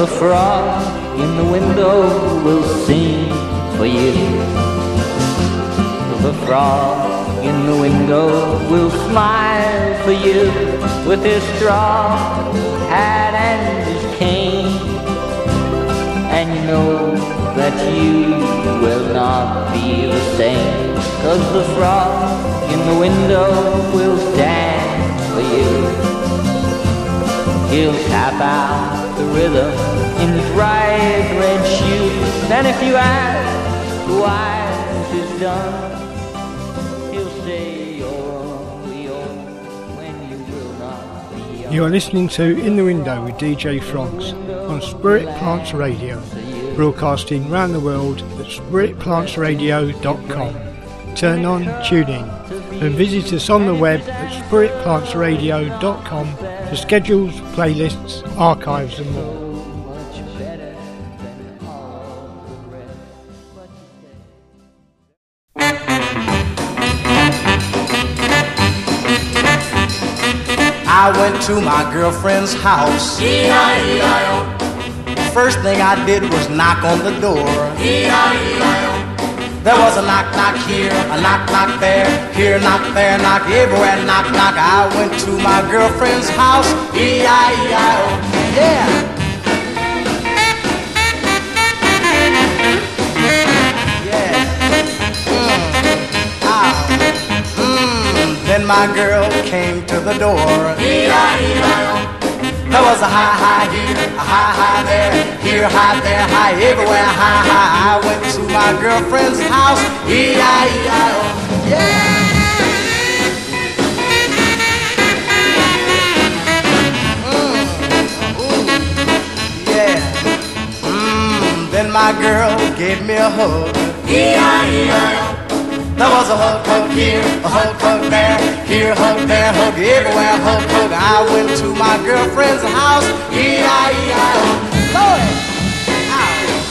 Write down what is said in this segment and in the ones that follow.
The frog in the window will sing for you. The frog in the window will smile for you with his straw hat and his cane. And you know that you will not be the same, 'cause the frog in the window will dance for you. He'll tap out the rhythm in his bright red shoes, and if you ask why it is done, he'll say you're only old when you will not be young. You are listening to In the Window with DJ Frogs on Spirit Plants Radio, broadcasting round the world at spiritplantsradio.com. Turn on, tune in, and visit us on the web at spiritplantsradio.com for schedules, playlists, archives and more. I went to my girlfriend's house. E-I-E-I-O. First thing I did was knock on the door. E-I-E-I-O. There was a knock, knock here, a knock, knock there, here, knock, there, knock, everywhere, knock, knock. I went to my girlfriend's house. E-I-E-I-O. Yeah. Then my girl came to the door. E-I-E-I-O. There was a high, high here, a high, high there, here, high there, high everywhere, high, high. I went to my girlfriend's house. E-I-E-I-O. Yeah. Yeah. Then my girl gave me a hug. E-I-E-I-O. There was a hug, hug here, a hug, hug there, here, hug there, hug everywhere, hug, hug. I went to my girlfriend's house. E-I-E-I-O. Lord! Ow.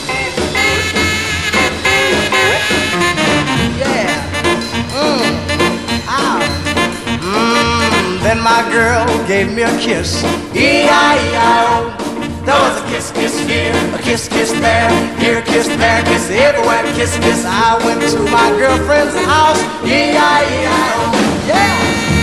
Yeah. Ow. Then my girl gave me a kiss. E-I-E-I-O. There was a kiss, kiss here, a kiss, kiss there, here, kiss there, kiss everywhere, kiss, kiss. I went to my girlfriend's house. E-I-E-I-O. Yeah.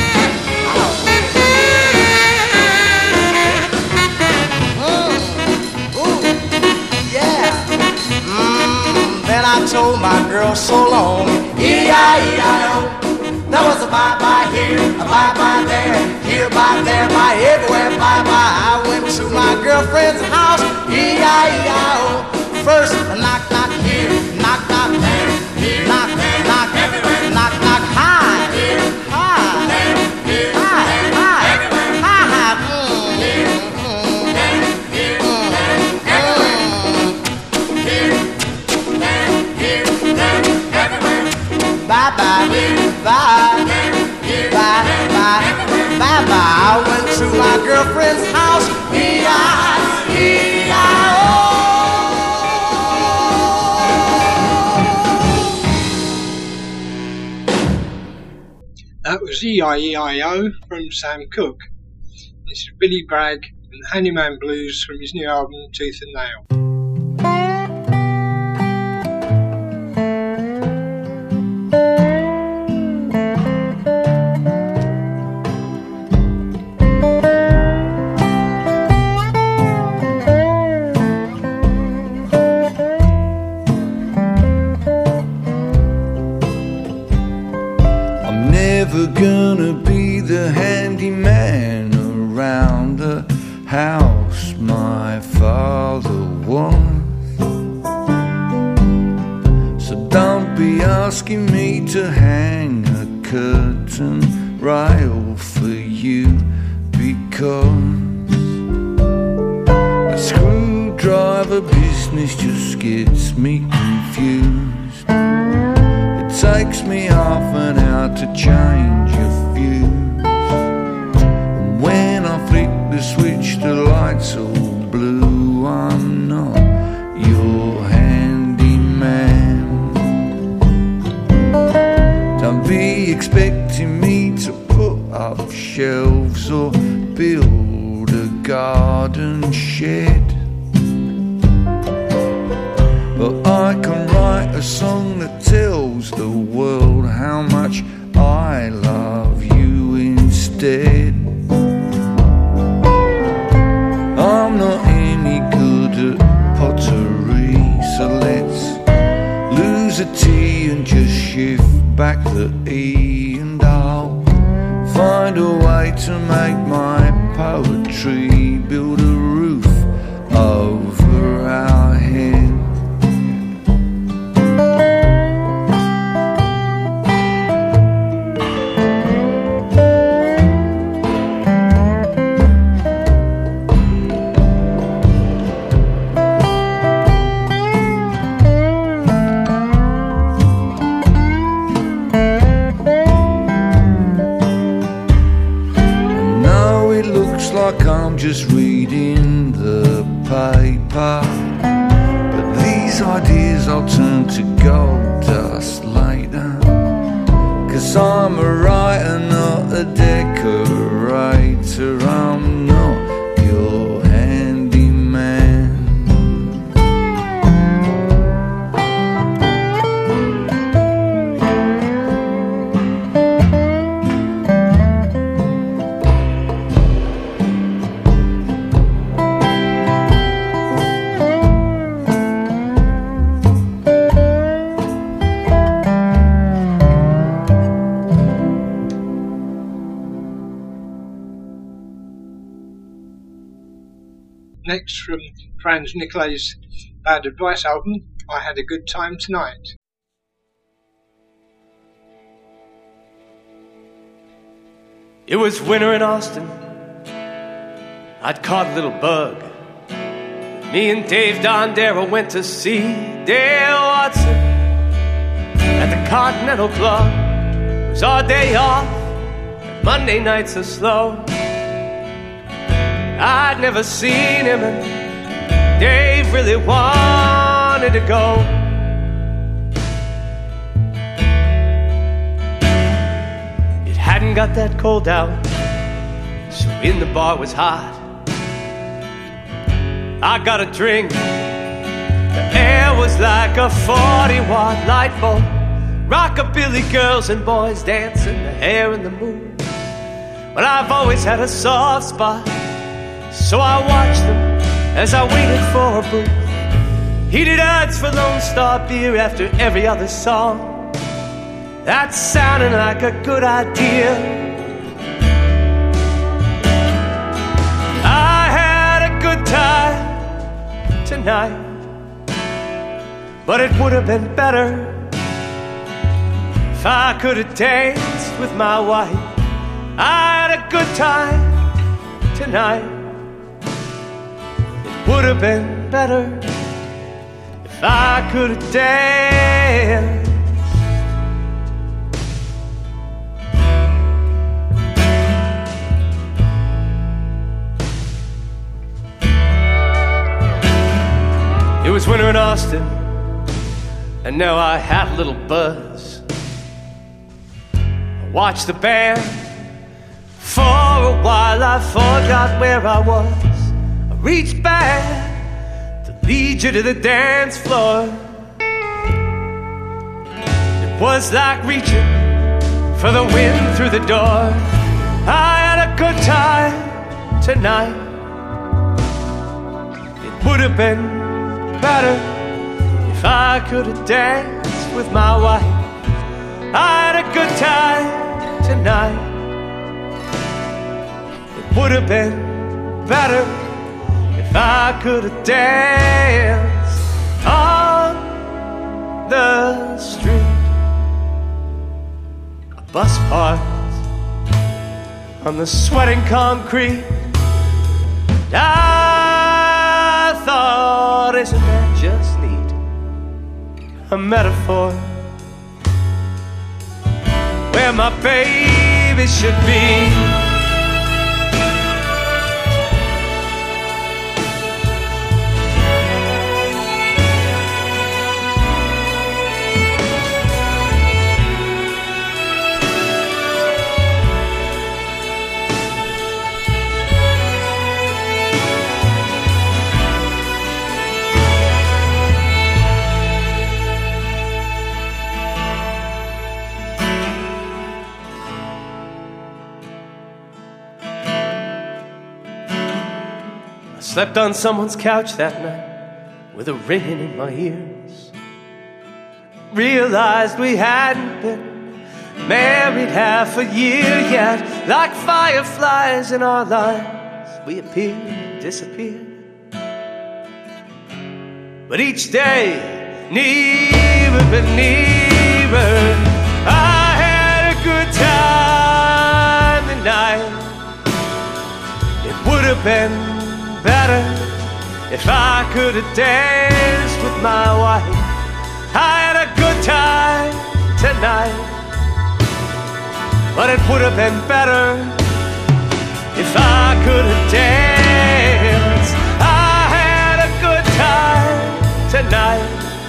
Ooh. Yeah. Then I told my girl so long. E-I-E-I-O. There was a bye-bye here, a bye-bye there, here, bye there, bye everywhere, bye-bye. I went to my girlfriend's house. E-I-E-I-O. First, a knock, knock here, knock, knock there, here, knock, knock, everywhere, knock, knock, high, here, high, there, here, high, high, everywhere, high, high, here, there, here, there, everywhere, here, there, here, there, everywhere. Bye-bye, bye, bye, bye, bye-bye. I went to my girlfriend's house. E-I-E-I-O. That was E-I-E-I-O from Sam Cooke. This is Billy Bragg and Handyman Blues from his new album Tooth and Nail. Never gonna be the handyman around the house my father was. So don't be asking me to hang a curtain rail for you, because a screwdriver business just gets me confused. It takes me half an hour to change a fuse, and when I flick the switch the lights all blue. I'm not your handyman. Don't be expecting me to put up shelves or build a garden shed. I can write a song that tells the world how much I love you instead. I'm not any good at pottery, so let's lose a T and just shift back the E, and I'll find a way to make my poetry build a roof over our head. Like I'm just reading the paper, but these ideas I'll turn to gold dust later. 'Cause I'm a writer, not a decorator. I'm not your handyman. Next, from Franz Nicolai's Bad Advice album, I Had a Good Time Tonight. It was winter in Austin. I'd caught a little bug. Me and Dave Dondero went to see Dale Watson at the Continental Club. It was our day off, and Monday nights are slow. I'd never seen him, and Dave really wanted to go. It hadn't got that cold out, so in the bar was hot. I got a drink. The air was like a 40-watt light bulb. Rockabilly girls and boys dancing, the hair in the moon. But I've always had a soft spot, so I watched them as I waited for a booth. Heated ads for Lone Star beer after every other song. That sounded like a good idea. I had a good time tonight, but it would have been better if I could have danced with my wife. I had a good time tonight. Would have been better if I could have danced. It was winter in Austin, and now I had a little buzz. I watched the band. For a while I forgot where I was. Reached back to lead you to the dance floor. It was like reaching for the wind through the door. I had a good time tonight. It would have been better if I could have danced with my wife. I had a good time tonight. It would have been better if I could have danced on the street. A bus parked on the sweating concrete. I thought, isn't that just neat? A metaphor where my baby should be. Slept on someone's couch that night with a ringing in my ears. Realized we hadn't been married half a year yet. Like fireflies in our lives, we appeared, disappeared. But each day, nearer and nearer, I had a good time tonight. It would have been better if I could have danced with my wife. I had a good time tonight, but it would have been better if I could have danced. I had a good time tonight.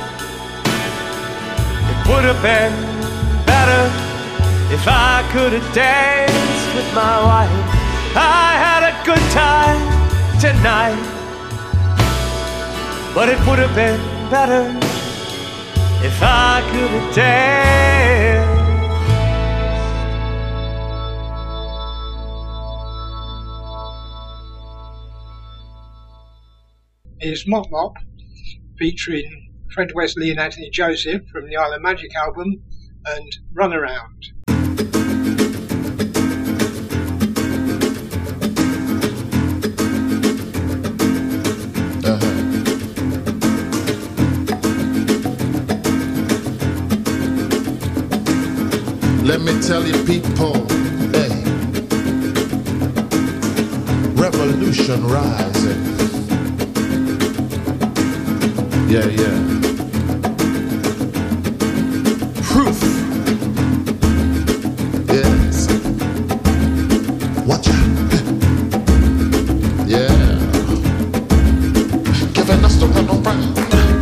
It would have been better if I could have danced with my wife. I had a good time tonight, but it would have been better if I could have danced. Here's Mop Mop featuring Fred Wesley and Anthony Joseph from the Isle of Magic album and Run Around. Let me tell you people, hey, revolution rising. Yeah, yeah. Proof. Yes. Watch out. Yeah. Giving us the run around.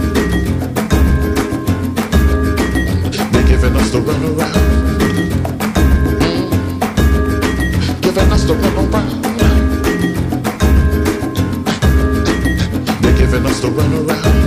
They're giving us the run around. Giving us the run around. They're giving us the run around.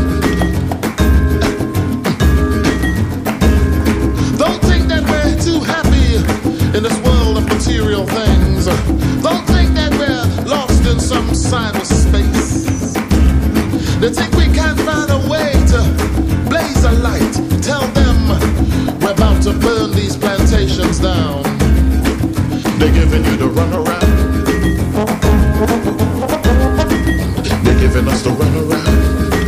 Don't think that we're too happy in this world of material things. Don't think that we're lost in some cyberspace. They think we can't find a way to blaze a light. Tell them we're about to burn these plantations down. They're giving you the runaround. They're giving us the runaround.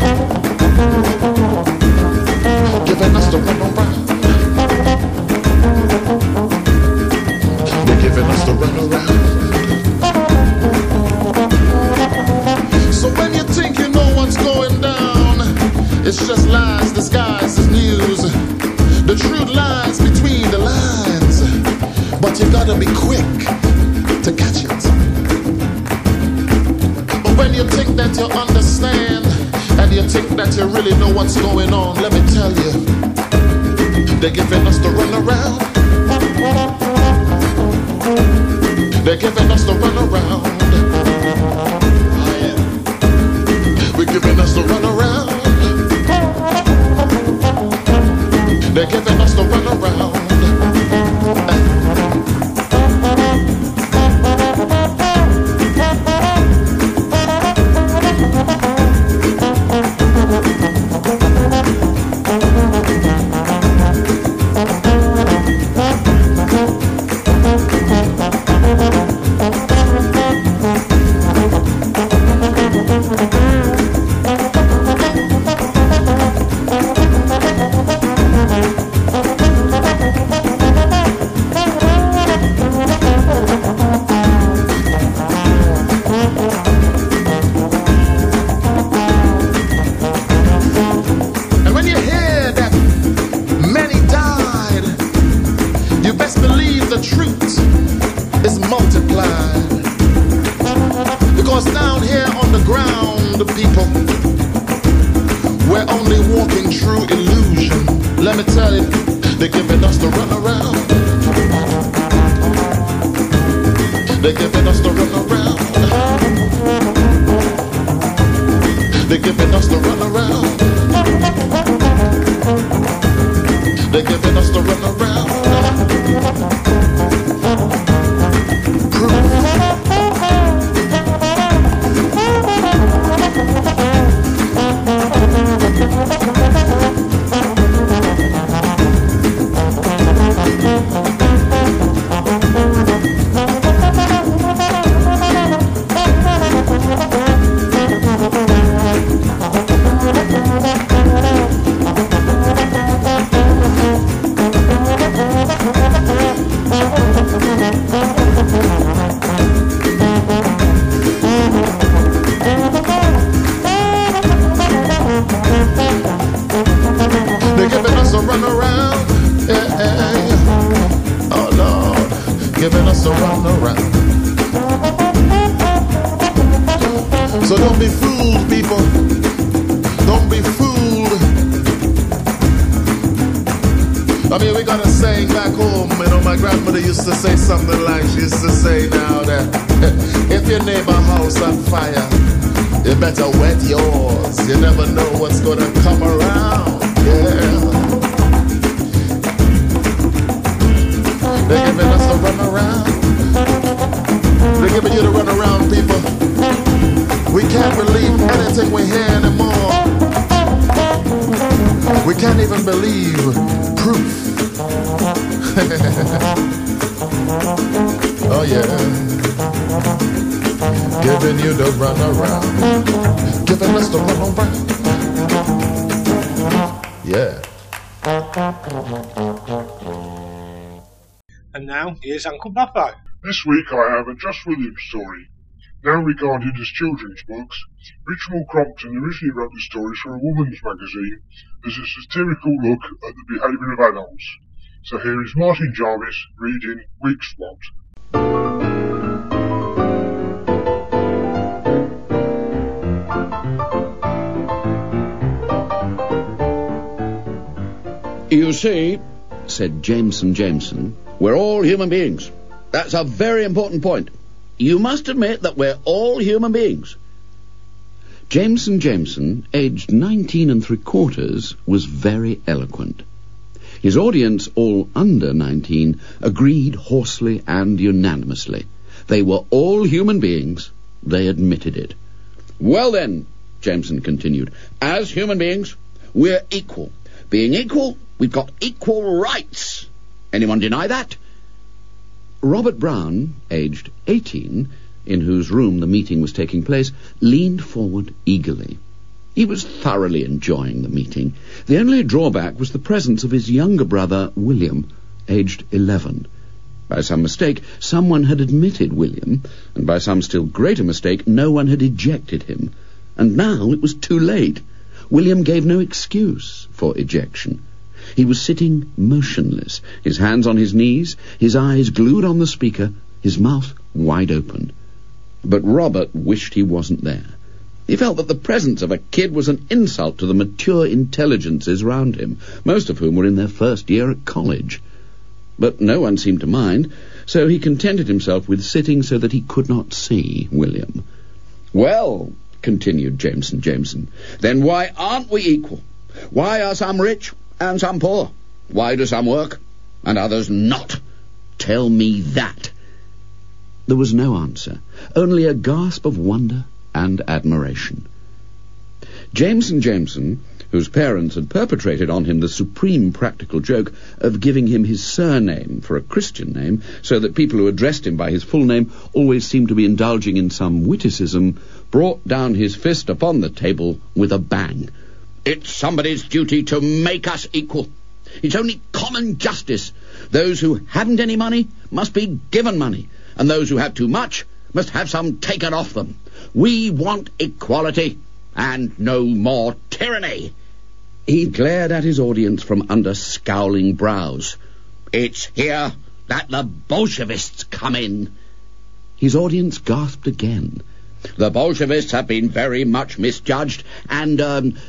Giving us the runaround. They're giving us the runaround. So when you think you know what's going down, it's just lies disguised as news. The truth lies between the lines, but you gotta be quick to catch it. But when you think that you understand, and you think that you really know what's going on, let me tell you, they're giving us the runaround. They're giving us the runaround. Oh, yeah. We're giving us the runaround. They're giving us the runaround. So don't be fooled, people. Don't be fooled. I mean, we got a saying back home, you know, my grandmother used to say something like, she used to say now that if your neighbor's house on fire, you better wet yours. You never know what's gonna come around. Yeah. They're giving us the run around. They're giving you the run around, people. We can't believe anything we hear anymore. We can't even believe proof. Oh yeah. Giving you the run around. Giving us the run around. Yeah. And now, here's Uncle Buffo. This week I have a Just Williams story. Now regarded as children's books, Richard Crompton originally wrote the stories for a woman's magazine as a satirical look at the behaviour of adults. So here is Martin Jarvis reading Weak Spot. You see, said Jameson, we're all human beings. That's a very important point. You must admit that we're all human beings. Jameson, aged 19 3/4, was very eloquent. His audience, all under 19, agreed hoarsely and unanimously. They were all human beings. They admitted it. Well then, Jameson continued, as human beings, we're equal. Being equal, we've got equal rights. Anyone deny that? Robert Brown, aged 18, in whose room the meeting was taking place, leaned forward eagerly. He was thoroughly enjoying the meeting. The only drawback was the presence of his younger brother, William, aged 11. By some mistake, someone had admitted William, and by some still greater mistake, no one had ejected him. And now it was too late. William gave no excuse for ejection. He was sitting motionless, his hands on his knees, his eyes glued on the speaker, his mouth wide open. But Robert wished he wasn't there. He felt that the presence of a kid was an insult to the mature intelligences round him, most of whom were in their first year at college. But no one seemed to mind, so he contented himself with sitting so that he could not see William. Well, continued Jameson, then why aren't we equal? Why are some rich and some poor? Why do some work and others not? Tell me that. There was no answer, only a gasp of wonder and admiration. Jameson, whose parents had perpetrated on him the supreme practical joke of giving him his surname for a Christian name, so that people who addressed him by his full name always seemed to be indulging in some witticism, brought down his fist upon the table with a bang. It's somebody's duty to make us equal. It's only common justice. Those who haven't any money must be given money, and those who have too much must have some taken off them. We want equality, and no more tyranny. He glared at his audience from under scowling brows. It's here that the Bolshevists come in. His audience gasped again. The Bolshevists have been very much misjudged and,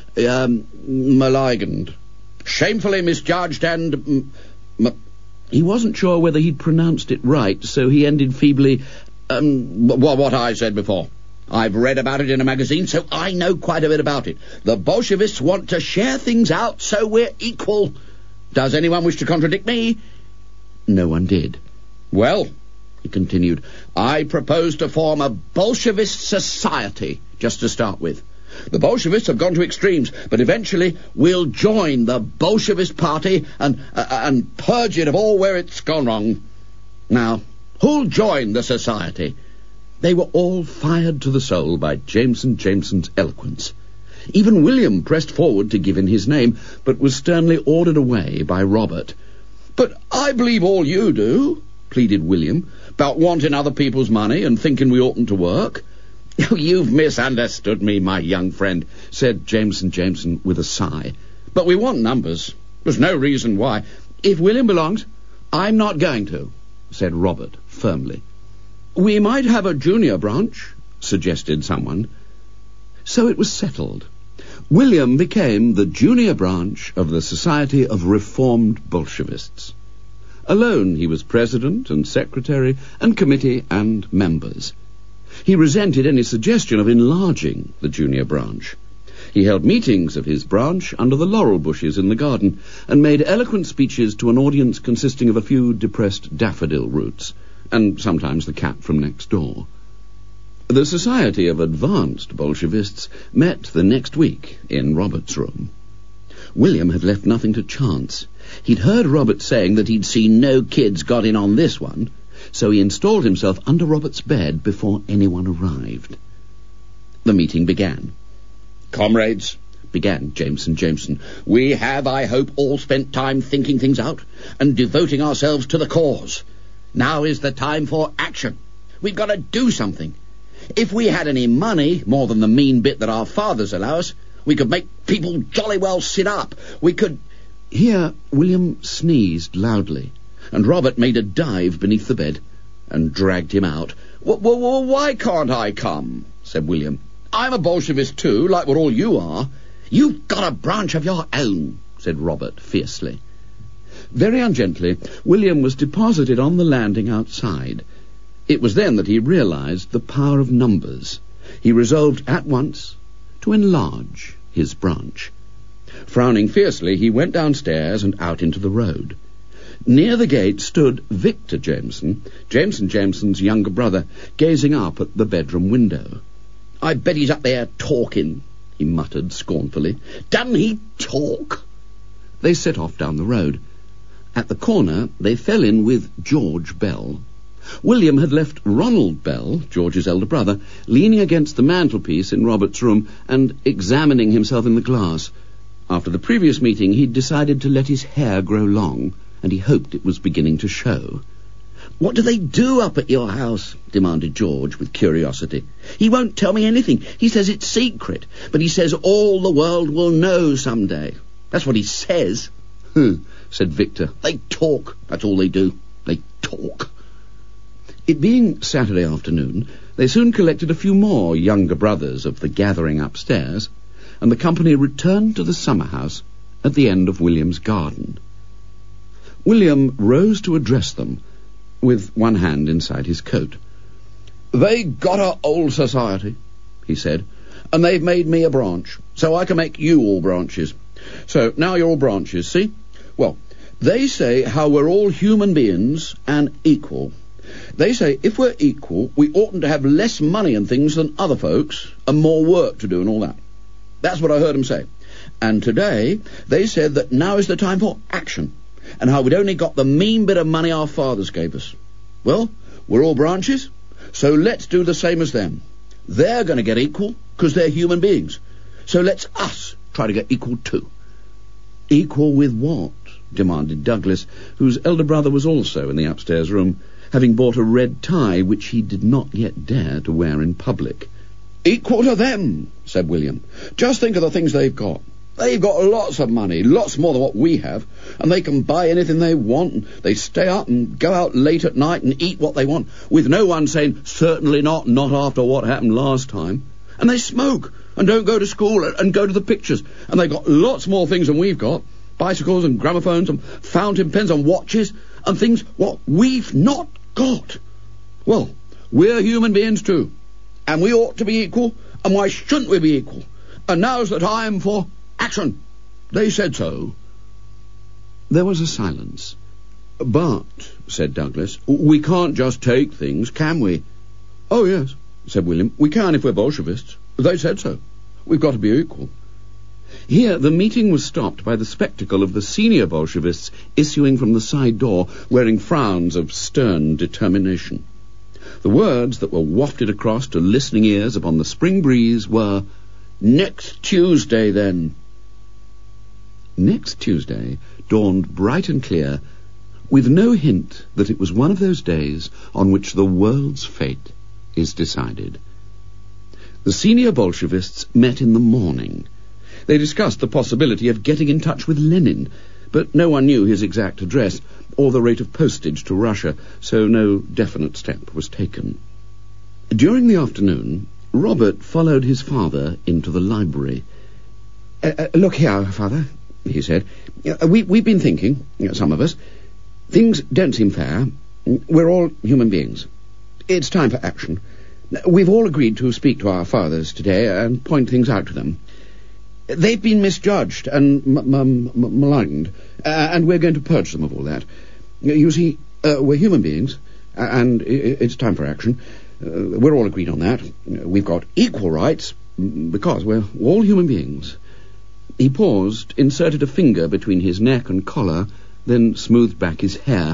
maligned. Shamefully misjudged and... He wasn't sure whether he'd pronounced it right, so he ended feebly, what I said before. I've read about it in a magazine, so I know quite a bit about it. The Bolshevists want to share things out so we're equal. Does anyone wish to contradict me? No one did. Well, he continued, I propose to form a Bolshevist society, just to start with. The Bolshevists have gone to extremes, but eventually we'll join the Bolshevist party and purge it of all where it's gone wrong. Now, who'll join the society? They were all fired to the soul by Jameson's eloquence. Even William pressed forward to give in his name, but was sternly ordered away by Robert. But I believe all you do, pleaded William, about wanting other people's money and thinking we oughtn't to work. You've misunderstood me, my young friend, said Jameson with a sigh. But we want numbers. There's no reason why. If William belongs, I'm not going to, said Robert firmly. We might have a junior branch, suggested someone. So it was settled. William became the junior branch of the Society of Reformed Bolshevists. Alone he was president and secretary and committee and members. He resented any suggestion of enlarging the junior branch. He held meetings of his branch under the laurel bushes in the garden and made eloquent speeches to an audience consisting of a few depressed daffodil roots, and sometimes the cat from next door. The Society of Advanced Bolshevists met the next week in Robert's room. William had left nothing to chance. He'd heard Robert saying that he'd seen no kids got in on this one, so he installed himself under Robert's bed before anyone arrived. The meeting began. "Comrades," began Jameson, "we have, I hope, all spent time thinking things out and devoting ourselves to the cause. Now is the time for action. We've got to do something. If we had any money, more than the mean bit that our fathers allow us, we could make people jolly well sit up. We could—" Here William sneezed loudly, and Robert made a dive beneath the bed and dragged him out. Why can't I come?" said William. "I'm a Bolshevist too, like what all you are." "You've got a branch of your own," said Robert fiercely. Very ungently, William was deposited on the landing outside. It was then that he realized the power of numbers. He resolved at once to enlarge his branch. Frowning fiercely, he went downstairs and out into the road. Near the gate stood Victor Jameson, Jameson's younger brother, gazing up at the bedroom window. "I bet he's up there talking," he muttered scornfully. "Doesn't he talk?" They set off down the road. At the corner, they fell in with George Bell. William had left Ronald Bell, George's elder brother, leaning against the mantelpiece in Robert's room and examining himself in the glass. After the previous meeting, he'd decided to let his hair grow long, and he hoped it was beginning to show. "What do they do up at your house?" demanded George with curiosity. "He won't tell me anything. He says it's secret, but he says all the world will know some day. That's what he says." Said Victor. "They talk. That's all they do. They talk." It being Saturday afternoon, they soon collected a few more younger brothers of the gathering upstairs, and the company returned to the summer house at the end of William's garden. William rose to address them, with one hand inside his coat. "They got a old society," he said, "and they've made me a branch, so I can make you all branches. So now you're all branches, see? Well, they say how we're all human beings and equal. They say if we're equal, we oughtn't to have less money and things than other folks, and more work to do and all that. That's what I heard them say. And today they said that now is the time for action, and how we'd only got the mean bit of money our fathers gave us. Well, we're all branches, so let's do the same as them. They're going to get equal, because they're human beings. So let's us try to get equal too." "Equal with what?" demanded Douglas, whose elder brother was also in the upstairs room, having bought a red tie which he did not yet dare to wear in public. "Equal to them," said William. "Just think of the things they've got. They've got lots of money, lots more than what we have, and they can buy anything they want, and they stay up and go out late at night and eat what they want, with no one saying, 'Certainly not after what happened last time.' And they smoke, and don't go to school, and go to the pictures, and they've got lots more things than we've got, bicycles and gramophones and fountain pens and watches, and things what we've not got. Well, we're human beings too, and we ought to be equal, and why shouldn't we be equal? And now's the time for action. They said so." There was a silence. "But," said Douglas, "we can't just take things, can we?" "Oh, yes," said William, "we can if we're Bolshevists. They said so. We've got to be equal." Here the meeting was stopped by the spectacle of the senior Bolshevists issuing from the side door, wearing frowns of stern determination. The words that were wafted across to listening ears upon the spring breeze were, "Next Tuesday, then." Next Tuesday dawned bright and clear, with no hint that it was one of those days on which the world's fate is decided. The senior Bolshevists met in the morning. They discussed the possibility of getting in touch with Lenin, but no one knew his exact address or the rate of postage to Russia, so no definite step was taken. During the afternoon, Robert followed his father into the library. Look here, Father, he said. We've been thinking, some of us. Things don't seem fair. We're all human beings. It's time for action. We've all agreed to speak to our fathers today and point things out to them. They've been misjudged and maligned, and we're going to purge them of all that. You see, we're human beings, and it's time for action. We're all agreed on that. We've got equal rights, because we're all human beings. He paused, inserted a finger between his neck and collar, then smoothed back his hair.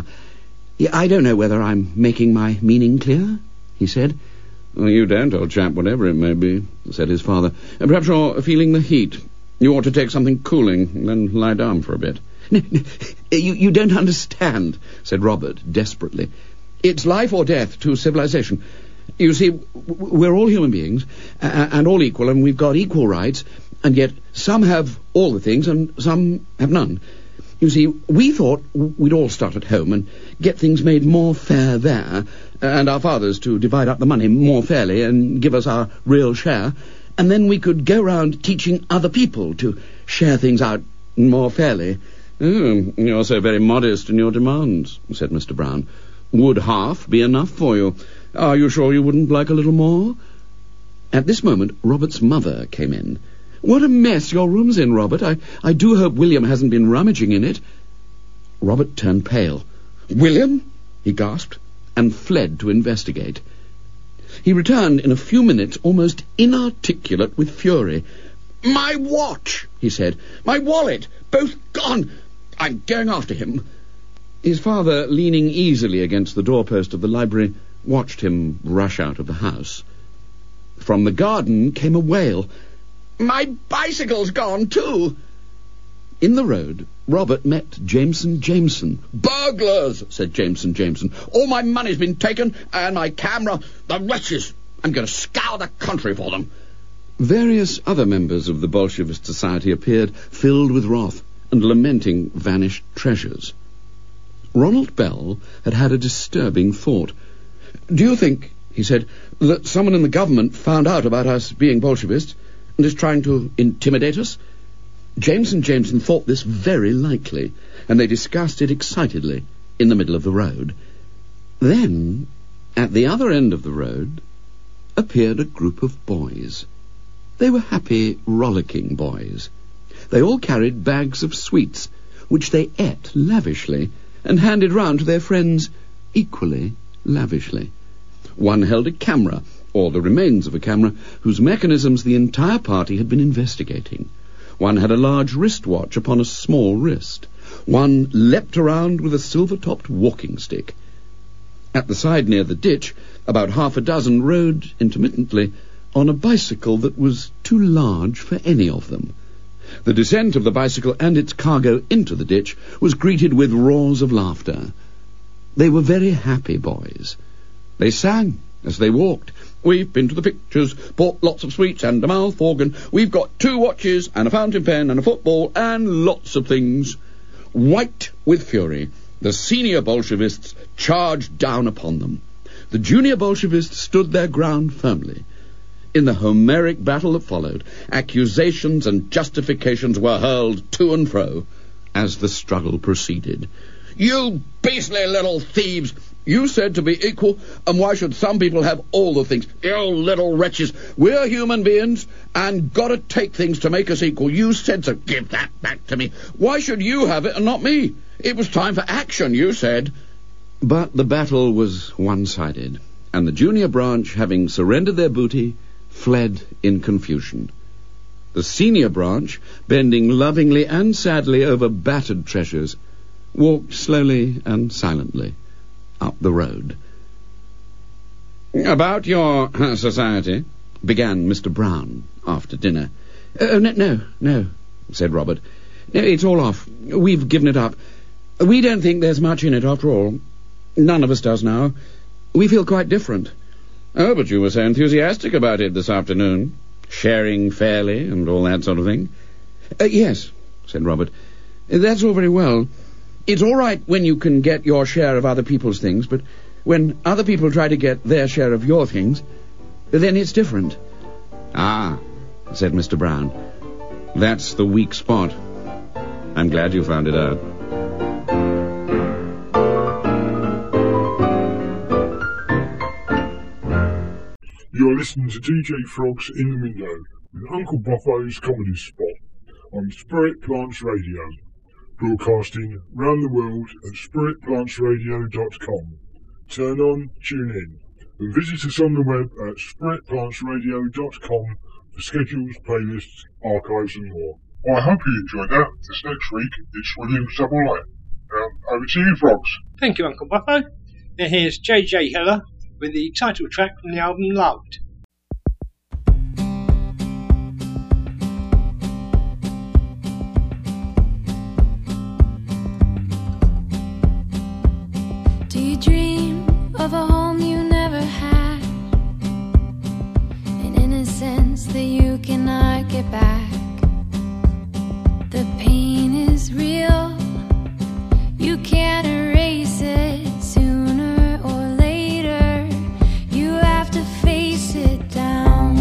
I don't know whether I'm making my meaning clear, he said. Well, you don't, old chap, whatever it may be, said his father. Perhaps you're feeling the heat. You ought to take something cooling, and then lie down for a bit. No, you don't understand, said Robert, desperately. It's life or death to civilization. You see, we're all human beings, and all equal, and we've got equal rights, and yet some have all the things, and some have none. You see, we thought we'd all start at home and get things made more fair there, and our fathers to divide up the money more fairly and give us our real share, and then we could go round teaching other people to share things out more fairly. Oh, you're so very modest in your demands, said Mr. Brown. Would half be enough for you? Are you sure you wouldn't like a little more? At this moment, Robert's mother came in. What a mess your room's in, Robert. I do hope William hasn't been rummaging in it. Robert turned pale. William? He gasped, and fled to investigate. He returned in a few minutes, almost inarticulate with fury. My watch, he said. My wallet, both gone. I'm going after him. His father, leaning easily against the doorpost of the library, watched him rush out of the house. From the garden came a wail. My bicycle's gone, too. In the road, Robert met Jameson. Burglars, said Jameson. All my money's been taken, and my camera. The wretches. I'm going to scour the country for them. Various other members of the Bolshevist society appeared, filled with wrath, and lamenting vanished treasures. Ronald Bell had had a disturbing thought. Do you think, he said, that someone in the government found out about us being Bolshevists and is trying to intimidate us? Jameson thought this very likely, and they discussed it excitedly in the middle of the road. Then, at the other end of the road, appeared a group of boys. They were happy, rollicking boys. They all carried bags of sweets, which they ate lavishly, and handed round to their friends equally lavishly. One held a camera, or the remains of a camera, whose mechanisms the entire party had been investigating. One had a large wristwatch upon a small wrist. One leapt around with a silver-topped walking stick. At the side near the ditch, about half a dozen rode intermittently on a bicycle that was too large for any of them. The descent of the bicycle and its cargo into the ditch was greeted with roars of laughter. They were very happy boys. They sang as they walked. We've been to the pictures, bought lots of sweets and a mouth organ. We've got 2 watches and a fountain pen and a football and lots of things. White with fury, the senior Bolshevists charged down upon them. The junior Bolshevists stood their ground firmly. In the Homeric battle that followed, accusations and justifications were hurled to and fro as the struggle proceeded. You beastly little thieves! You said to be equal, and why should some people have all the things? You little wretches! We're human beings, and gotta take things to make us equal. You said so. Give that back to me. Why should you have it and not me? It was time for action, you said. But the battle was one-sided, and the junior branch, having surrendered their booty, fled in confusion. The senior branch, bending lovingly and sadly over battered treasures, walked slowly and silently up the road. About your society, began Mr. Brown after dinner. No, said Robert. It's all off. We've given it up. We don't think there's much in it after all. None of us does now. We feel quite different. Oh, but you were so enthusiastic about it this afternoon. Sharing fairly and all that sort of thing. Yes, said Robert. That's all very well. It's all right when you can get your share of other people's things, but when other people try to get their share of your things, then it's different. Ah, said Mr. Brown. That's the weak spot. I'm glad you found it out. You're listening to DJ Frogs in the Window with Uncle Buffo's Comedy Spot on Spirit Plants Radio, broadcasting round the world at spiritplantsradio.com. Turn on, tune in, and visit us on the web at spiritplantsradio.com for schedules, playlists, archives and more. I hope you enjoyed that. This next week, it's Williams Double A. Over to you, Frogs. Thank you, Uncle Buffo. Now here's JJ Heller with the title track from the album Loved. Do you dream of a home you never had? An innocence that you cannot get back. The pain is real, you can't erase it. Sooner or later you have to face it down,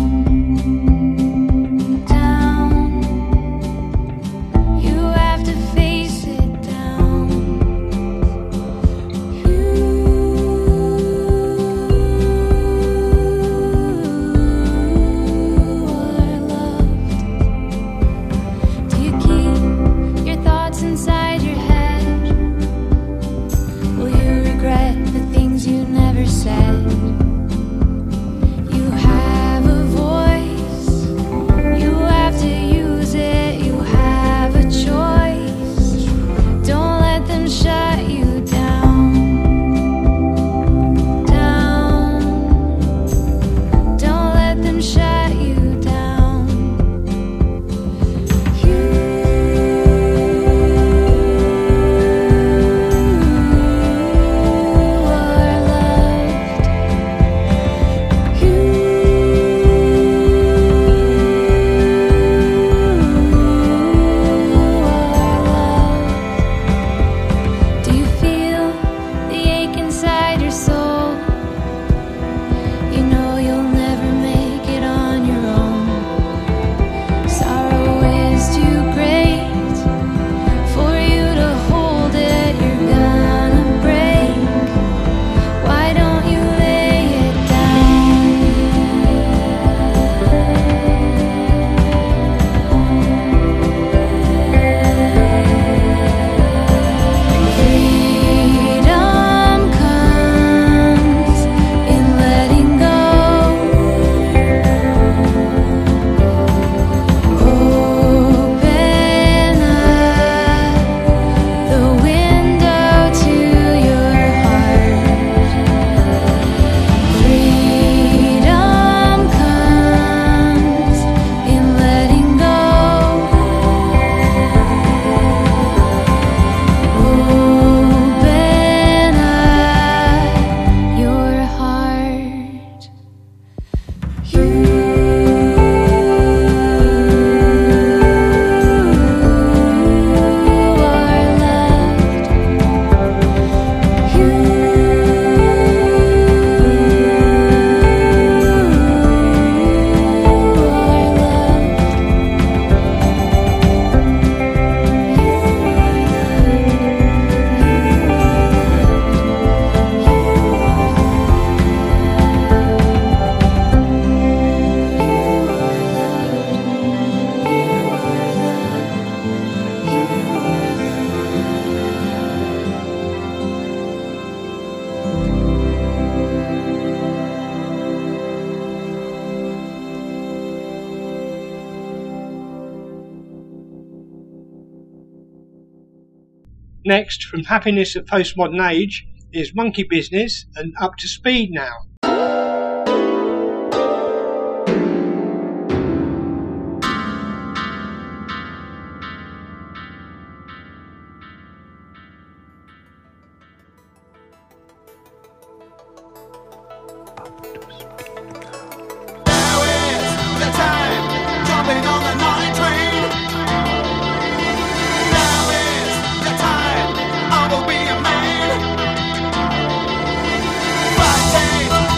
down. You have to face it down. Inside your head, will you regret the things you never said? You have a voice, you have to use it. You have a choice, don't let them shut you down, down. Don't let them shut you down. Next, from Happiness of Postmodern Age, is Monkey Business and Up to Speed Now. Fighting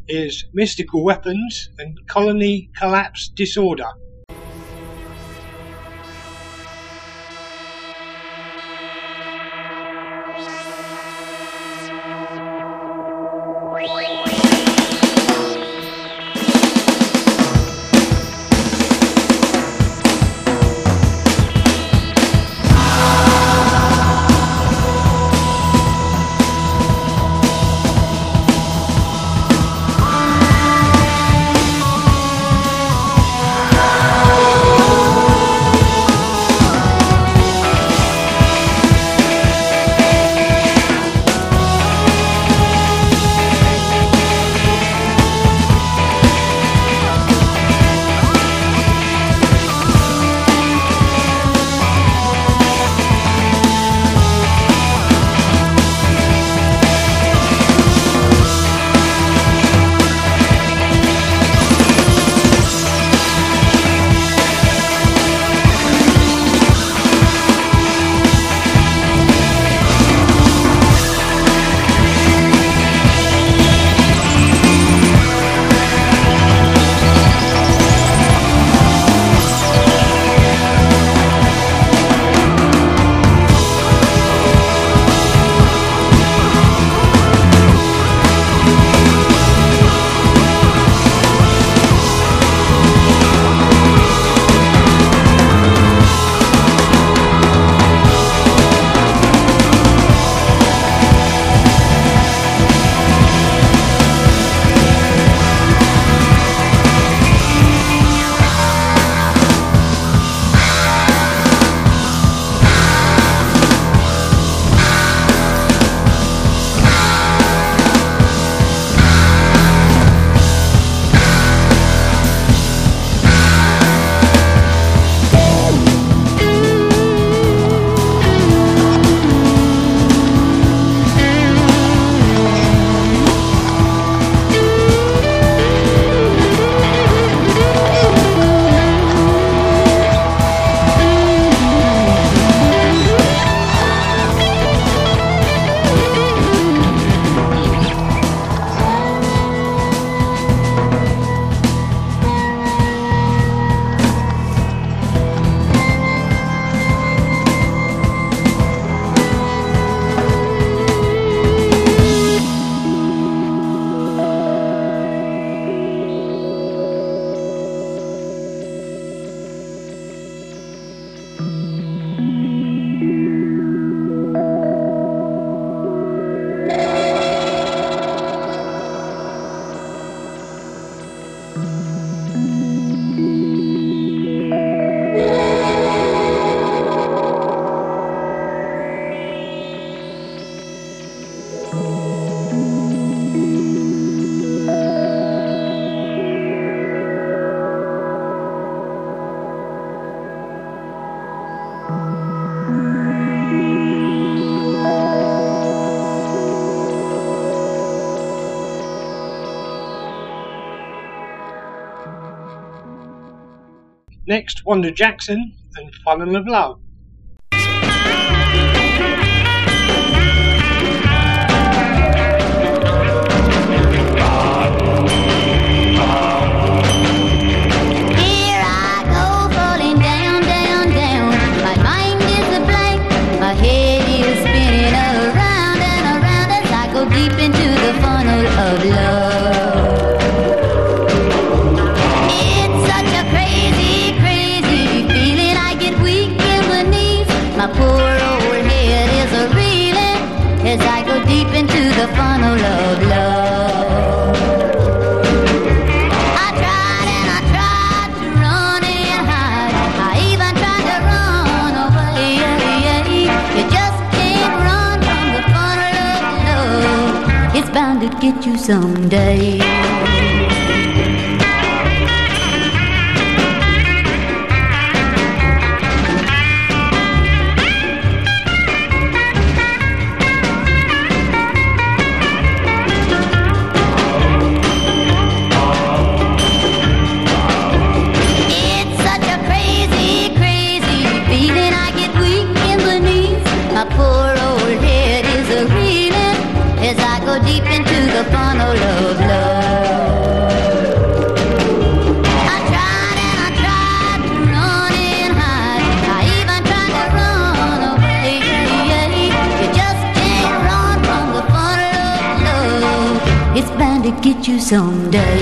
is Mystical Weapons and Colony Collapse Disorder. Next, Wanda Jackson and Funnel of Love. Of love. It's such a crazy, crazy feeling. I get weak in the knees. My poor old head is a reeling as I go deep into the funnel of love. I tried and I tried to run and hide. I even tried to run away. You just can't run from the funnel of love. It's bound to get you someday. It's such a crazy, crazy feeling. I get weak in the knees. My poor old head is a reeling as I go deep into the funnel of love. to get you someday.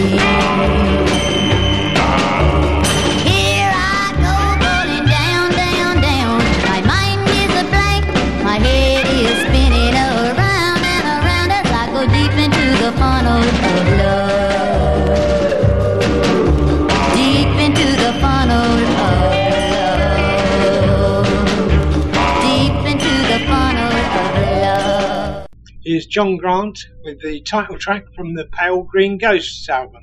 Here I go, rolling down, down, down. My mind is a blank, my head is spinning around and around as I go deep into the funnel of love. Deep into the funnel of love. Deep into the funnel of love. Here's John Grant with the title track from the Pale Green Ghosts album.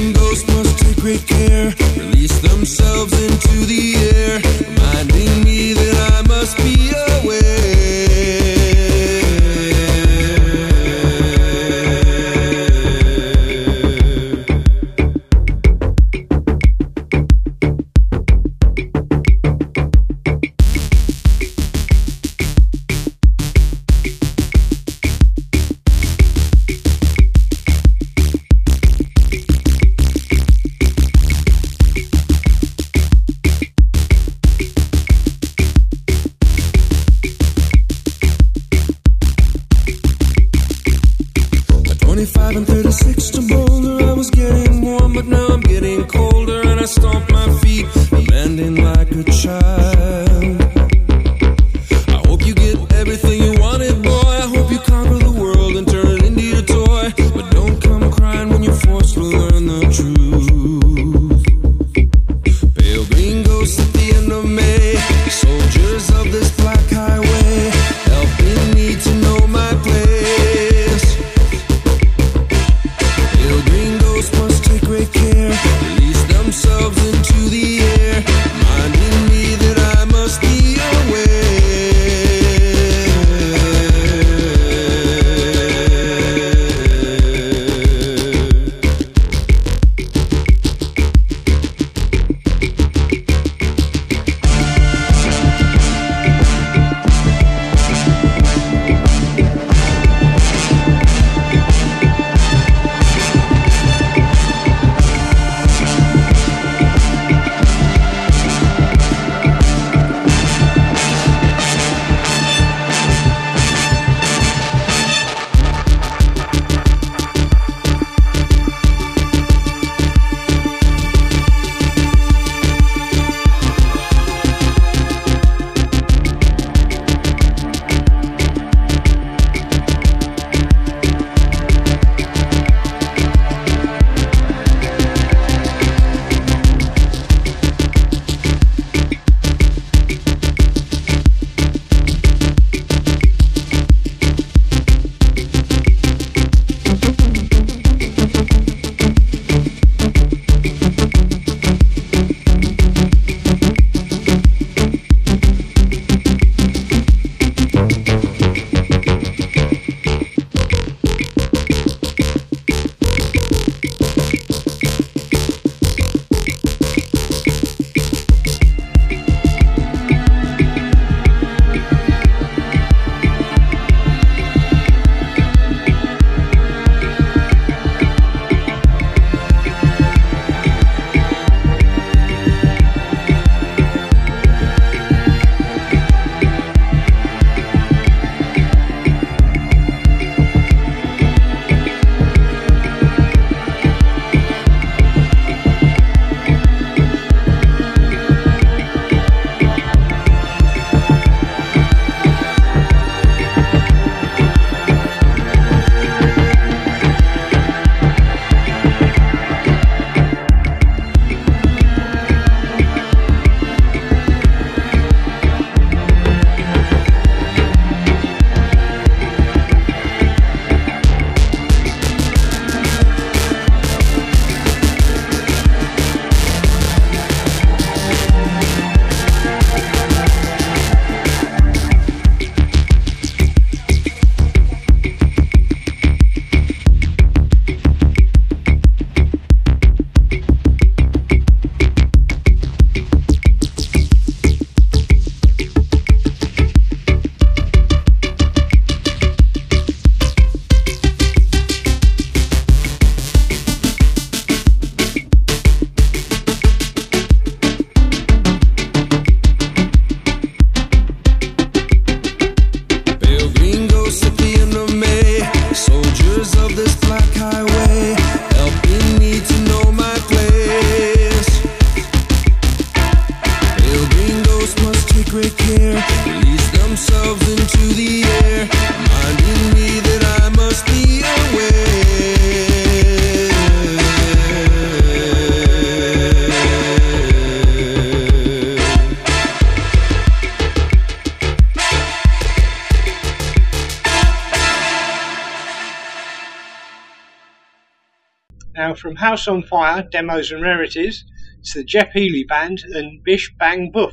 Release themselves into the air, reminding me sacred care release themselves into the air, reminding me that I must be aware. Now from House on Fire, Demos and Rarities, it's the Jeff Healey Band and Bish Bang Boof.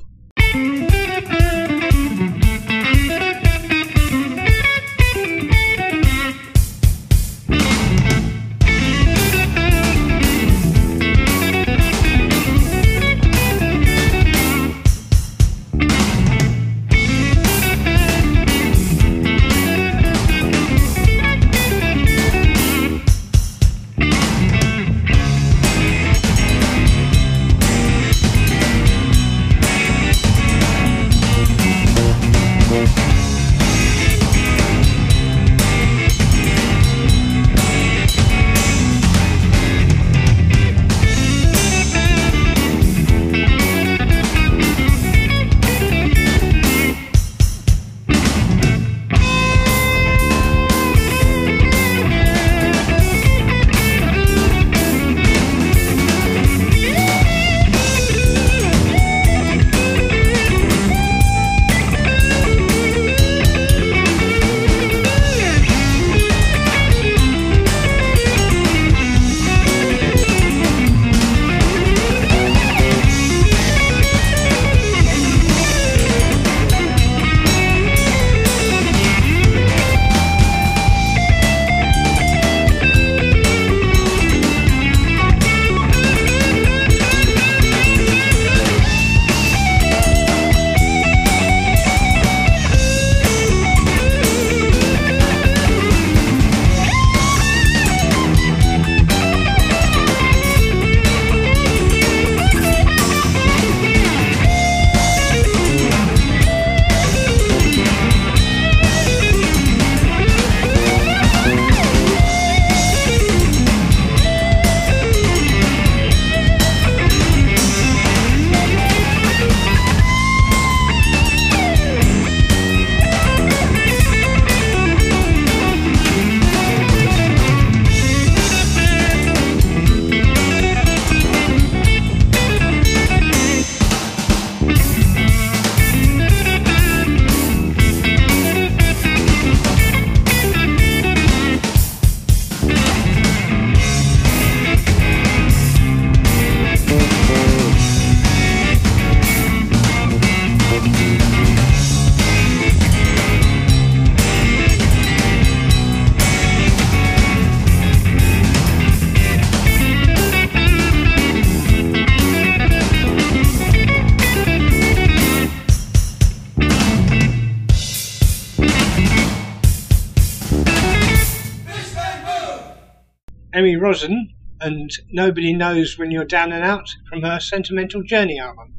Emmy Rosen and Nobody Knows When You're Down and Out from her Sentimental Journey album.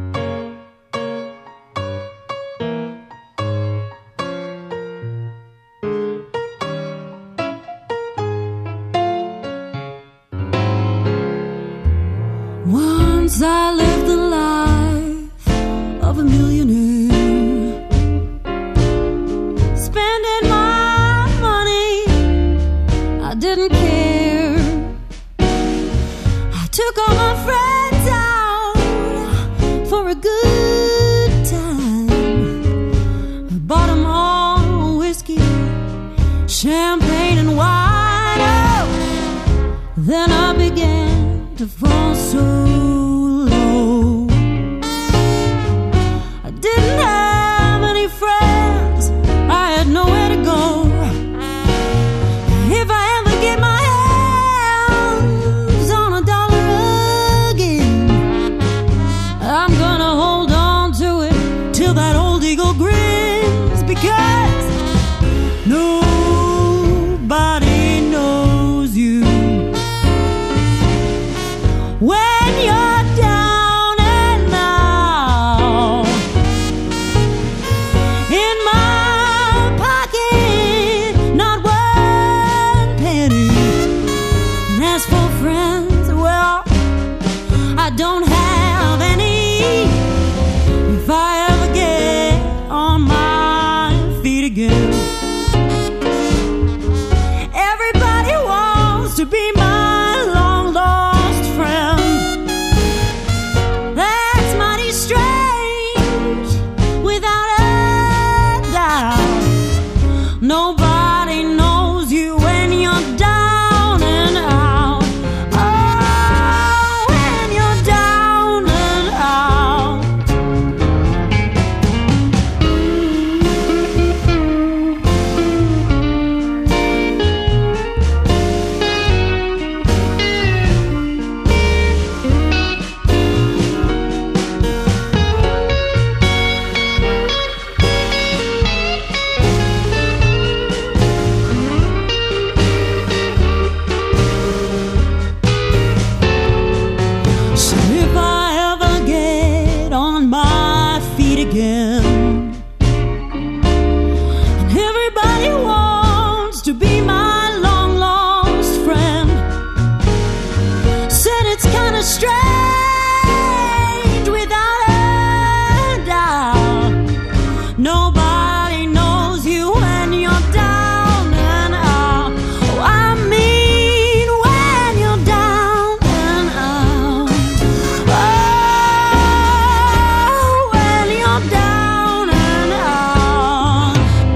Once I lived the life of a millionaire, spending my money, I didn't care. I took all my friends out for a good time. I bought them all whiskey, champagne and wine. Oh, then I began to fall so low. I didn't again. And everybody wants to be my long lost friend. Said it's kind of strange without a doubt. Nobody knows you when you're down and out. Oh, I mean when you're down and out. Oh, when you're down and out.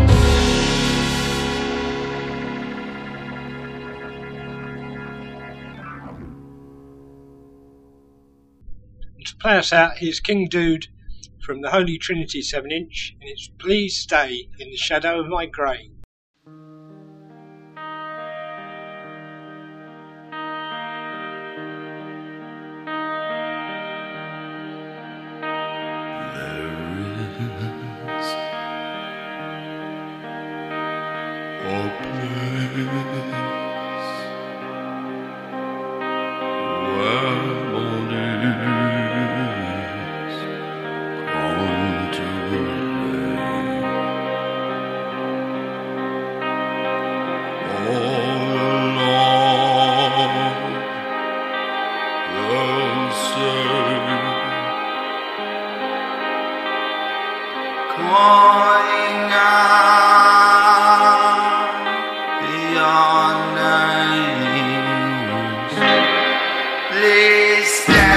To play us out, here's King Dude from the Holy Trinity 7-inch, and it's Please Stay in the Shadow of My Grave. Calling out your names, please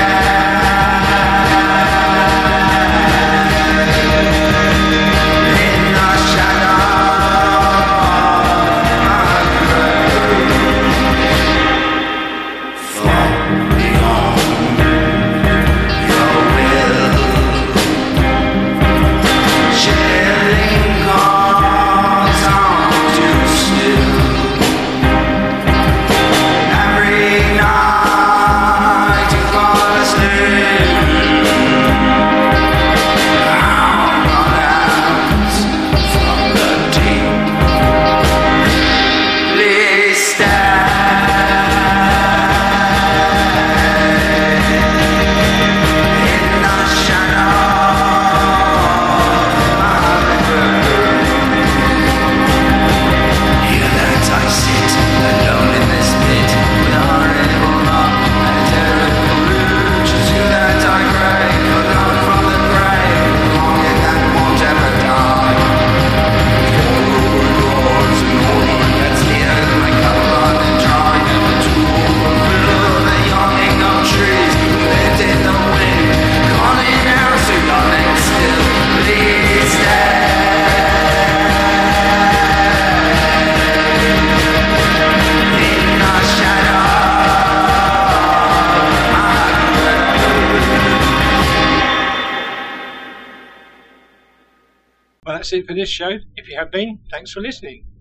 stand in the shadow of my grave. Fall beyond your will. Chilling calls on to still. Every night you fall asleep. Round out from the deep. Please stand in the shadow. Here that I sit, alone in this pit, with a horrible knock and a terrible lurch. It's you that I crave, alone from the grave, longing that won't ever die. All the doors and all that's near, my cup running dry, never to overfill the yawning of trees, lit in the wind, calling out so yawning still. Please stand. Well, that's it for this show. If you have been, thanks for listening.